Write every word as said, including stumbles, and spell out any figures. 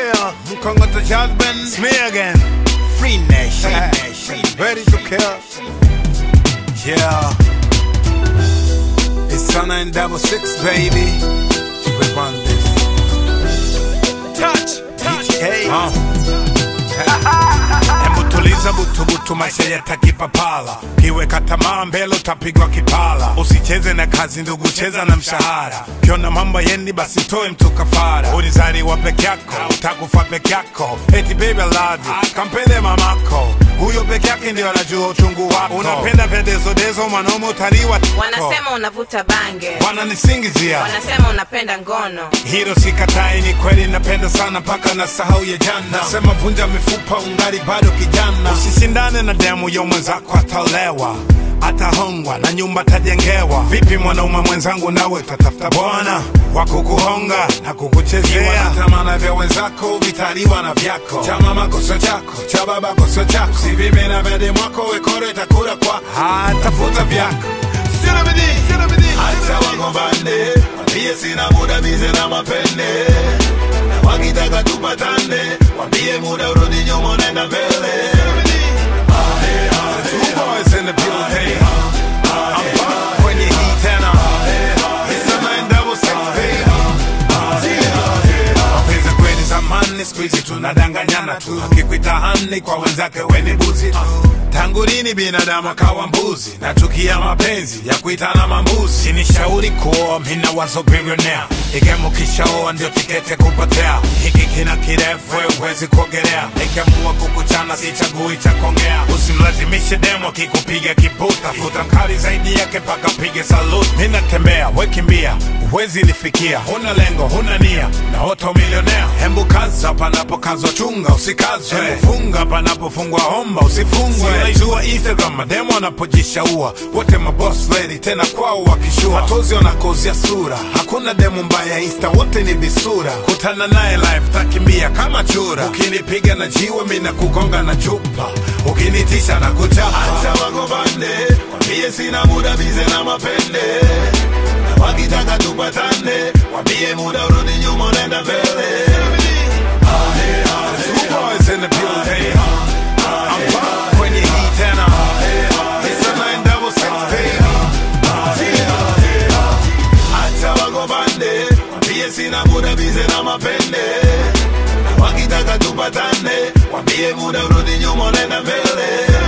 Yeah, Mkongo to husband. It's me again. Free Nation. Free Nation. Ready to kill. Yeah. It's Sana and double six, baby. We run this. Touch. Touch. Hey. Uh. Tuliza butu butu maisha yatakipapala. Kiweka tamaa mbele utapigwa kipala. Usicheze na kazi ndugu, cheza na mshahara. Kiona mambo yendi basi toe mtu kafara. Ulizaliwa peke yako, utakufa peke yako. Eti baby I love you, kampende mamako. Huyo peke yake ndio anajua uchungu wako. Unapenda vedezo dezo mwanaume utaliwa. Wanasema unavuta bange, wananisingizia, wanasema unapenda ngono. Hilo sikatai, ni kweli napenda sana paka na sahau ya jana. Nasema vunja mifupa ungali bado kijana. Usishindane na demu ya mwenzako atalewa, atahongwa na nyumba tajengewa. Vipi mwanaume mwenzangu nawe tatafuta bwana wako kuhonga na kukuchezea. Wanatamana vya wenzako vitaliwa na vyako. Cha mama kosa chako, cha baba kosa chako. Si vipi na vya demu wako wekore itakura kwa atafuta vyako. Sina bidii, sina bidii. Acha wagombane, wambie sina muda bize na mapende. Na wakitaka tupatane, wambie muda urudi nyuma unaenda mbele. Two boys in the building. I'm back when you heat and up. It's a nine double six, baby. Mapenzi kweli zamani, siku hizi tunadanganyana tu. Akikuita hani kwa wenzake weni buzi tu. Tangu lini binadamu akawa mbuzi? Nachukia mapenzi ya kuitana mambuzi. Sinishauri kuoa, mina wazo billionaire. Igemu kishaoa ndio tikete kupotea. Hiki kina kirefu huwezi kuogelea. Ikiamua kukuchana sichagui cha kongea. Usimlazimishe demo kikupiga kibuta. Futa mkali zaidi yake paka pige salute. Mina tembea, wekimbia, huwezi lifikia. Huna lengo, huna nia, na oto milionea. Hembu kaza panapo kazo chunga, usikazwe. Hembu funga panapo fungwa homba, usifungwe. Naijua Instagram mademo wanapojishaua. Wote maboss lady tena kwao wakishua. Matozi wanakozia sura, hakuna demo mbaya Insta, wote ni visura. Kutana nae live takimbia kama chura. Ukinipiga na jiwe mina kugonga na chupa. Ukinitisha na kuchapa. Acha wagombane, wambie sina muda bize na mapende. Na wakitaka tupatane, wambie muda urudi nyuma unaenda mbele. Two boys in the building. I'm back when you heat and up. It's a nine double six, baby. Acha wagombane, wambie sina muda bize na mapende. Na wakitaka tupatane, wambie muda urudi nyuma unaenda mbele.